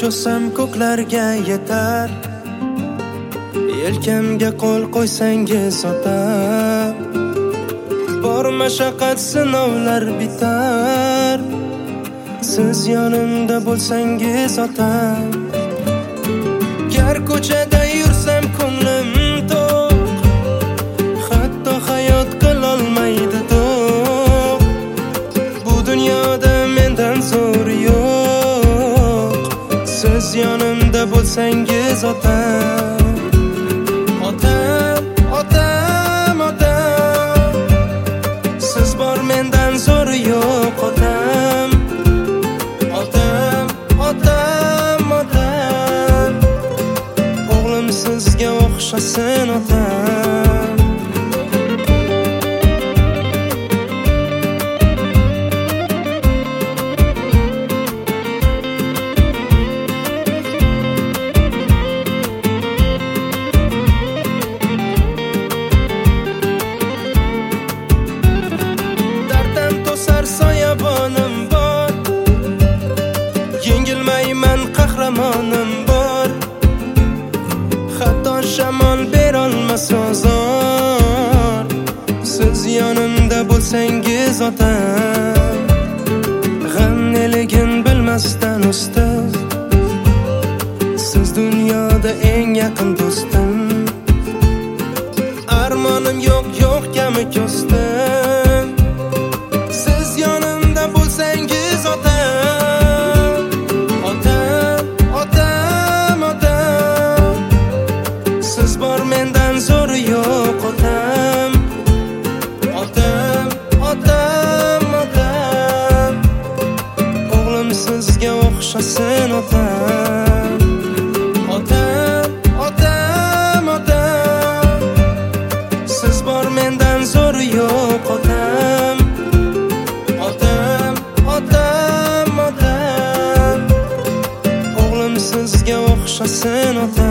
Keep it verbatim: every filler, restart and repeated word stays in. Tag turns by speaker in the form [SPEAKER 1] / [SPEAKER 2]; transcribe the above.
[SPEAKER 1] cho'sam ko'klarga yetar. Yelkamga qo'l qo'ysangiz otam, bor mashaqqat sinovlar bitar. Siz yonimda bo'lsangiz otam, gar ko'chada yursam ko'nglim to'q, hatto hayot qilolmaydi do'q. Bu dunyoda mendan zo'r yo'q, siz yonimda bo'lsangiz otam. Otam, otam, otam, siz bor mendan zo'r yo'q otam. Otam, otam, otam, o'g'lim sizga o'xshasin otam. Darddan to'sar soyabonim bor, yengilmayman qahramonim bor. Hatto shamol berolmas ozor, siz yonimda bo'lsangiz otam. G'am neligin bilmasdan ustoz, siz dunyoda eng yaqin do'stim. Armonim yo'q, yo'q kami ko'stim, siz yonimda bo'lsangiz otam. Otam, otam, otam, siz bor mendan zo'r yo'q otam. Otam, otam, otam, o'g'lim sizga o'xshasin otam. Otam, otam, otam, siz bor mendan zo'r yo'q otam. Otam, otam, otam, o'g'lim sizga o'xshasin otam.